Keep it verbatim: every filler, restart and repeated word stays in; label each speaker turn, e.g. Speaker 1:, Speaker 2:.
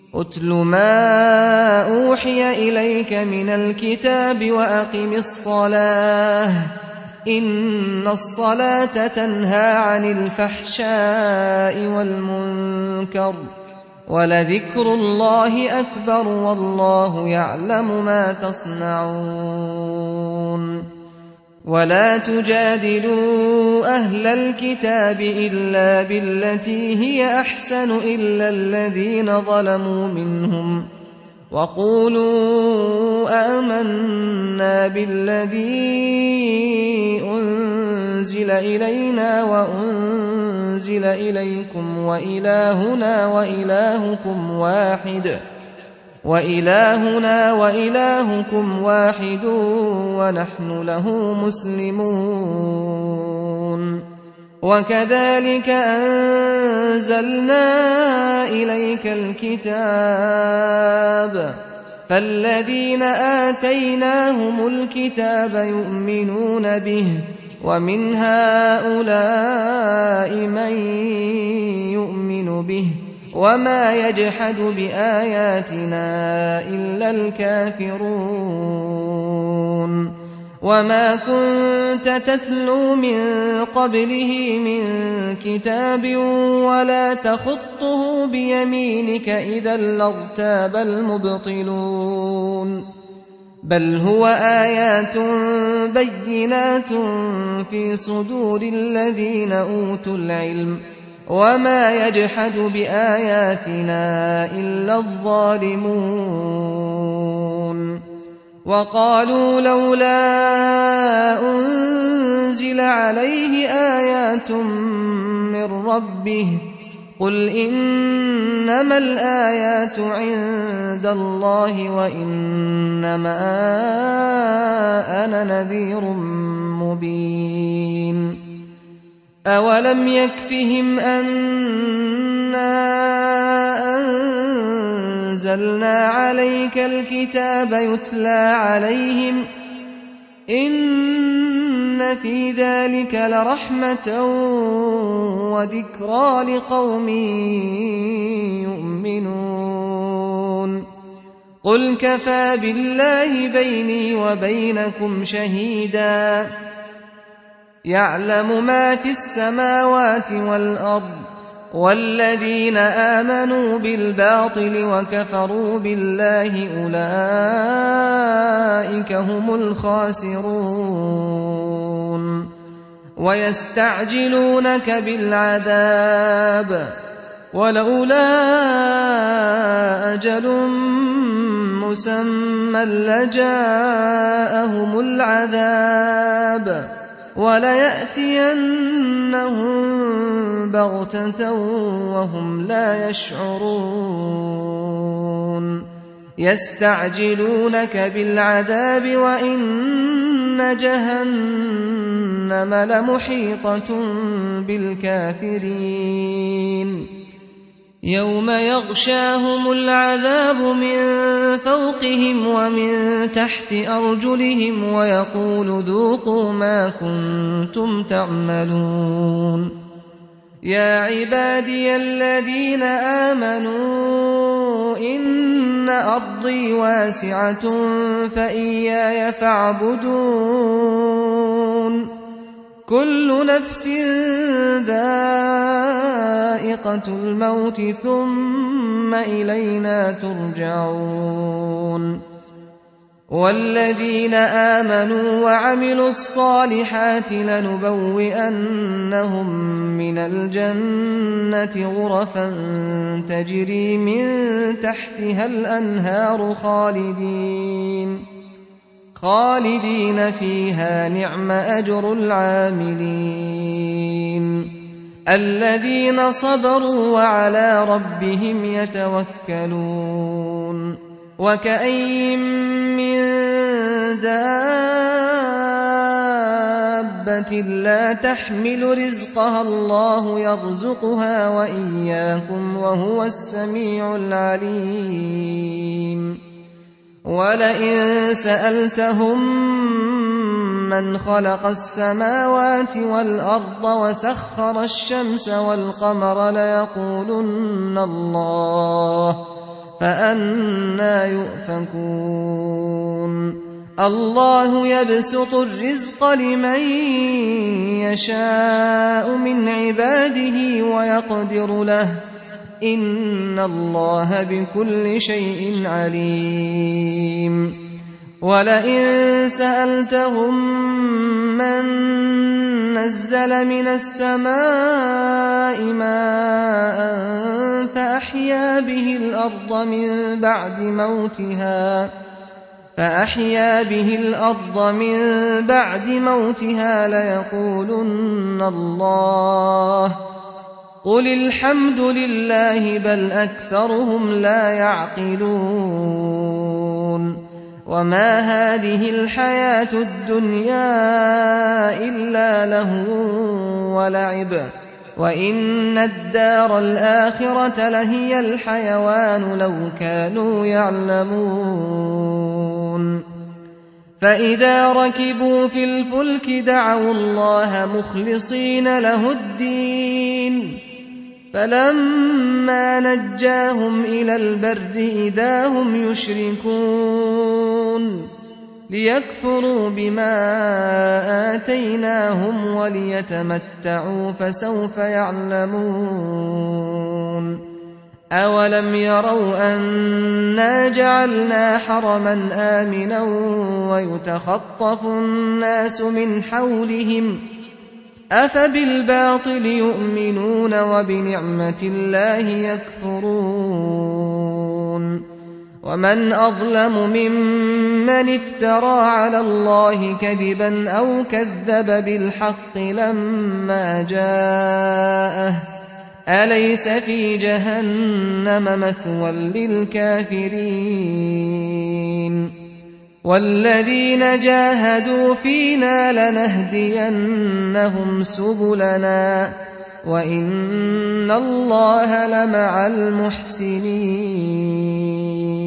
Speaker 1: أُتْلُ مَا أُوحِيَ إِلَيْكَ مِنَ الْكِتَابِ وَأَقِمِ الصَّلَاةَ ۖ إِنَّ الصَّلَاةَ تَنْهَىٰ عَنِ الْفَحْشَاءِ وَالْمُنكَرِ ۚ وَلَذِكْرُ اللَّهِ أَكْبَرُ ۗ وَاللَّهُ يَعْلَمُ مَا تَصْنَعُونَ وَلَا تُجَادِلُوا أَهْلَ الْكِتَابِ إِلَّا بِالَّتِي هِيَ أَحْسَنُ إِلَّا الَّذِينَ ظَلَمُوا مِنْهُمْ ۖ وَقُولُوا آمَنَّا بِالَّذِي أُنزِلَ إِلَيْنَا وَأُنزِلَ إِلَيْكُمْ وَإِلَٰهُنَا وَإِلَٰهُكُمْ وَاحِدٌ وَنَحْنُ لَهُ مُسْلِمُونَ وَكَذَٰلِكَ أَنزَلْنَا إِلَيْكَ الْكِتَابَ ۚ فَالَّذِينَ آتَيْنَاهُمُ الْكِتَابَ يُؤْمِنُونَ بِهِ ۖ وَمِنْ هَٰؤُلَاءِ مَن يُؤْمِنُ بِهِ ۚ وَمَا يَجْحَدُ بِآيَاتِنَا إِلَّا الْكَافِرُونَ وَمَا كُنتَ تَتْلُو مِن قَبْلِهِ مِن كِتَابٍ وَلَا تَخُطُّهُ بِيَمِينِكَ ۖ إِذًا لَّارْتَابَ الْمُبْطِلُونَ بَلْ هُوَ آيَاتٌ بَيِّنَاتٌ فِي صُدُورِ الَّذِينَ أُوتُوا الْعِلْمَ ۚ وَمَا يَجْحَدُ بِآيَاتِنَا إِلَّا الظَّالِمُونَ وَقَالُوا لَوْلَا أُنزِلَ عَلَيْهِ آيَاتٌ مِّن رَّبِّهِ ۖ قُلْ إِنَّمَا الْآيَاتُ عِندَ اللَّهِ وَإِنَّمَا أَنَا نَذِيرٌ مُّبِينٌ أَوَلَمْ يَكْفِهِمْ أَنَّا أَنزَلْنَا عَلَيْكَ الْكِتَابَ يُتْلَىٰ عَلَيْهِمْ ۚ إِنَّ فِي ذَٰلِكَ لَرَحْمَةً وَذِكْرَىٰ لِقَوْمٍ يُؤْمِنُونَ قُلْ كَفَىٰ بِاللَّهِ بَيْنِي وَبَيْنَكُمْ شَهِيدًا يَعْلَمُ مَا فِي السَّمَاوَاتِ وَالْأَرْضِ ۗ وَالَّذِينَ آمَنُوا بِالْبَاطِلِ وَكَفَرُوا بِاللَّهِ أُولَٰئِكَ هُمُ الْخَاسِرُونَ وَيَسْتَعْجِلُونَكَ بِالْعَذَابِ وَلَوْلَا أَجَلٌ مُّسَمًّى لَّجَاءَهُمُ الْعَذَابُ وَلَيَأْتِيَنَّهُم بَغْتَةً وَهُمْ لَا يَشْعُرُونَ يَسْتَعْجِلُونَكَ بِالْعَذَابِ وَإِنَّ جَهَنَّمَ لَمُحِيطَةٌ بِالْكَافِرِينَ يَوْمَ يَغْشَاهُمُ الْعَذَابُ مِن فَوْقِهِمْ وَمِن تَحْتِ أَرْجُلِهِمْ وَيَقُولُ ذُوقُوا مَا كُنتُمْ تَعْمَلُونَ يَا عِبَادِيَ الَّذِينَ آمَنُوا إِنَّ أَرْضِي وَاسِعَةٌ فَإِيَّايَ فَاعْبُدُونِ كُلُّ نَفْسٍ ذَائِقَةُ الْمَوْتِ ثُمَّ إِلَيْنَا تُرْجَعُونَ وَالَّذِينَ آمَنُوا وَعَمِلُوا الصَّالِحَاتِ لَنُبَوِّئَنَّهُم مِّنَ الْجَنَّةِ غُرَفًا تَجْرِي مِن تَحْتِهَا الْأَنْهَارُ خَالِدِينَ خالدين فيها ۖ نِعْمَ أَجْرُ الْعَامِلِينَ الَّذِينَ صَبَرُوا وَعَلَىٰ رَبِّهِمْ يَتَوَكَّلُونَ وَكَأَيِّن مِّن دَابَّةٍ لَّا تَحْمِلُ رِزْقَهَا اللَّهُ يَرْزُقُهَا وَإِيَّاكُمْ ۚ وَهُوَ السَّمِيعُ الْعَلِيمُ وَلَئِن سَأَلْتَهُم مَّنْ خَلَقَ السَّمَاوَاتِ وَالْأَرْضَ وَسَخَّرَ الشَّمْسَ وَالْقَمَرَ لَيَقُولُنَّ اللَّهُ ۖ فأنى يؤفكون الله يبسط الرزق لمن يشاء من عباده ويقدر له إن الله بكل شيء عليم ولئن سألتهم من نزل من السماء ماء فأحيا به الأرض من بعد موتها فأحيا به الأرض من بعد موتها ليقولن الله قل الحمد لله بل أكثرهم لا يعقلون وما هذه الحياة الدنيا إلا لهو ولعب وإن الدار الآخرة لهي الحيوان لو كانوا يعلمون فإذا ركبوا في الفلك دعوا الله مخلصين له الدين فلما نجاهم إلى البر إذا هم يشركون ليكفروا بما آتيناهم وليتمتعوا فسوف يعلمون أولم يروا أنا جعلنا حرما آمنا ويتخطف الناس من حولهم أفبالباطل يؤمنون وبنعمة الله يكفرون ومن أظلم ممن افترى على الله كذبا أو كذب بالحق لما جاءه أليس في جهنم مثوى للكافرين والذين جاهدوا فينا لنهدينهم سبلنا وإن الله لمع المحسنين